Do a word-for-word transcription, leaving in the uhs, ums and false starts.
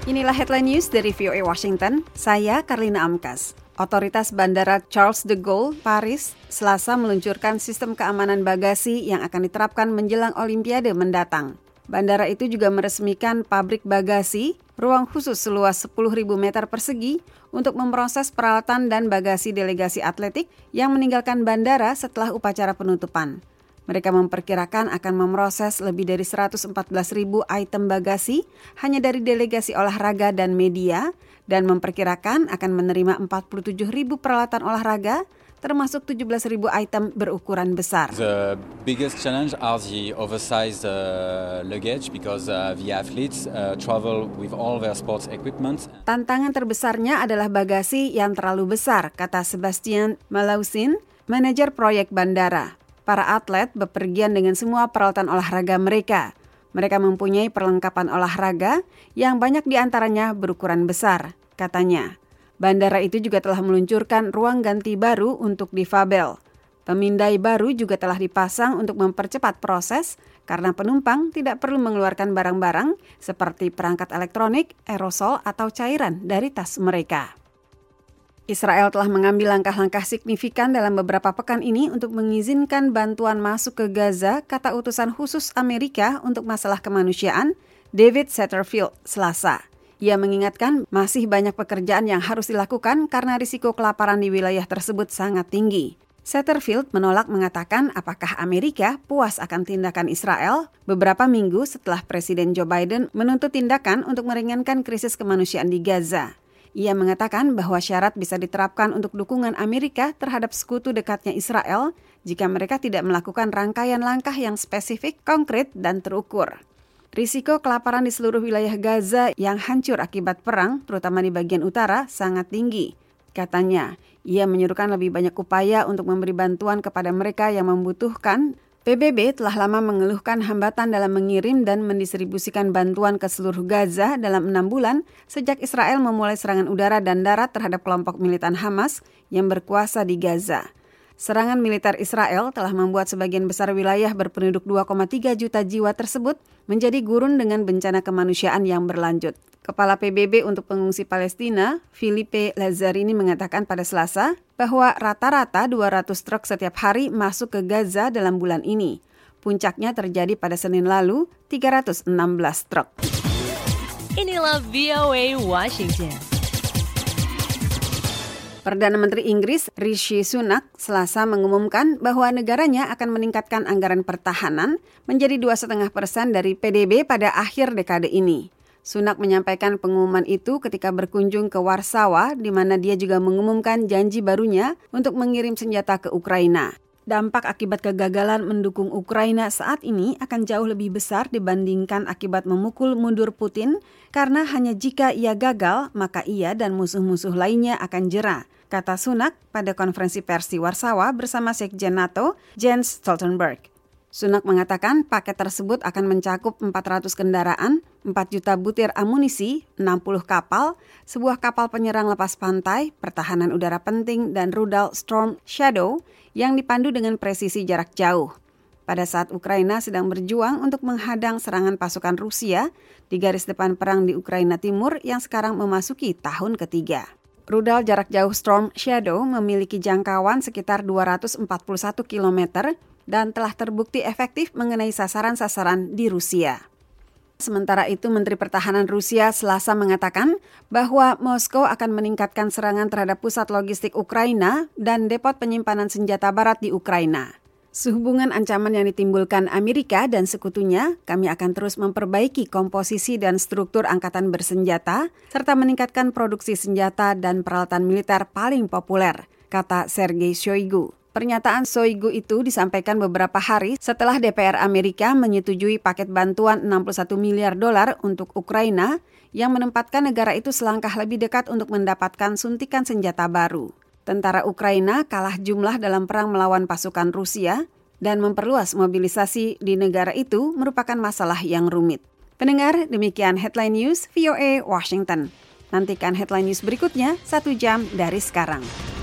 Inilah headline news dari V O A Washington, saya Karlina Amkas. Otoritas Bandara Charles de Gaulle, Paris, Selasa meluncurkan sistem keamanan bagasi yang akan diterapkan menjelang Olimpiade mendatang. Bandara itu juga meresmikan pabrik bagasi, ruang khusus seluas sepuluh ribu meter persegi untuk memproses peralatan dan bagasi delegasi atletik yang meninggalkan bandara setelah upacara penutupan. Mereka memperkirakan akan memproses lebih dari seratus empat belas ribu item bagasi hanya dari delegasi olahraga dan media dan memperkirakan akan menerima empat puluh tujuh ribu peralatan olahraga termasuk tujuh belas ribu item berukuran besar. The biggest challenge are the oversized uh, luggage because uh, the athletes uh, travel with all their sports equipment. Tantangan terbesarnya adalah bagasi yang terlalu besar, kata Sebastian Malausin, manajer proyek bandara. Para atlet bepergian dengan semua peralatan olahraga mereka. Mereka mempunyai perlengkapan olahraga yang banyak di antaranya berukuran besar, katanya. Bandara itu juga telah meluncurkan ruang ganti baru untuk difabel. Pemindai baru juga telah dipasang untuk mempercepat proses karena penumpang tidak perlu mengeluarkan barang-barang seperti perangkat elektronik, aerosol, atau cairan dari tas mereka. Israel telah mengambil langkah-langkah signifikan dalam beberapa pekan ini untuk mengizinkan bantuan masuk ke Gaza, kata utusan khusus Amerika untuk masalah kemanusiaan, David Satterfield, Selasa. Ia mengingatkan masih banyak pekerjaan yang harus dilakukan karena risiko kelaparan di wilayah tersebut sangat tinggi. Satterfield menolak mengatakan apakah Amerika puas akan tindakan Israel beberapa minggu setelah Presiden Joe Biden menuntut tindakan untuk meringankan krisis kemanusiaan di Gaza. Ia mengatakan bahwa syarat bisa diterapkan untuk dukungan Amerika terhadap sekutu dekatnya Israel jika mereka tidak melakukan rangkaian langkah yang spesifik, konkret, dan terukur. Risiko kelaparan di seluruh wilayah Gaza yang hancur akibat perang, terutama di bagian utara, sangat tinggi. Katanya, ia menyerukan lebih banyak upaya untuk memberi bantuan kepada mereka yang membutuhkan. P B B telah lama mengeluhkan hambatan dalam mengirim dan mendistribusikan bantuan ke seluruh Gaza dalam enam bulan sejak Israel memulai serangan udara dan darat terhadap kelompok militan Hamas yang berkuasa di Gaza. Serangan militer Israel telah membuat sebagian besar wilayah berpenduduk dua koma tiga juta jiwa tersebut menjadi gurun dengan bencana kemanusiaan yang berlanjut. Kepala P B B untuk pengungsi Palestina, Philippe Lazzarini mengatakan pada Selasa bahwa rata-rata dua ratus truk setiap hari masuk ke Gaza dalam bulan ini. Puncaknya terjadi pada Senin lalu, tiga ratus enam belas truk. Inilah V O A Washington. Perdana Menteri Inggris Rishi Sunak Selasa mengumumkan bahwa negaranya akan meningkatkan anggaran pertahanan menjadi dua koma lima persen dari P D B pada akhir dekade ini. Sunak menyampaikan pengumuman itu ketika berkunjung ke Warsawa, di mana dia juga mengumumkan janji barunya untuk mengirim senjata ke Ukraina. Dampak akibat kegagalan mendukung Ukraina saat ini akan jauh lebih besar dibandingkan akibat memukul mundur Putin, karena hanya jika ia gagal, maka ia dan musuh-musuh lainnya akan jera, kata Sunak pada konferensi pers di Warsawa bersama Sekjen NATO, Jens Stoltenberg. Sunak mengatakan paket tersebut akan mencakup empat ratus kendaraan, empat juta butir amunisi, enam puluh kapal, sebuah kapal penyerang lepas pantai, pertahanan udara penting, dan rudal Storm Shadow yang dipandu dengan presisi jarak jauh. Pada saat Ukraina sedang berjuang untuk menghadang serangan pasukan Rusia di garis depan perang di Ukraina Timur yang sekarang memasuki tahun ketiga. Rudal jarak jauh Storm Shadow memiliki jangkauan sekitar dua ratus empat puluh satu kilometer dan telah terbukti efektif mengenai sasaran-sasaran di Rusia. Sementara itu, Menteri Pertahanan Rusia Selasa mengatakan bahwa Moskow akan meningkatkan serangan terhadap pusat logistik Ukraina dan depot penyimpanan senjata barat di Ukraina. Sehubungan ancaman yang ditimbulkan Amerika dan sekutunya, kami akan terus memperbaiki komposisi dan struktur angkatan bersenjata, serta meningkatkan produksi senjata dan peralatan militer paling populer, kata Sergei Shoigu. Pernyataan Shoigu itu disampaikan beberapa hari setelah D P R Amerika menyetujui paket bantuan enam puluh satu miliar dolar untuk Ukraina yang menempatkan negara itu selangkah lebih dekat untuk mendapatkan suntikan senjata baru. Tentara Ukraina kalah jumlah dalam perang melawan pasukan Rusia dan memperluas mobilisasi di negara itu merupakan masalah yang rumit. Pendengar, demikian Headline News V O A Washington. Nantikan Headline News berikutnya satu jam dari sekarang.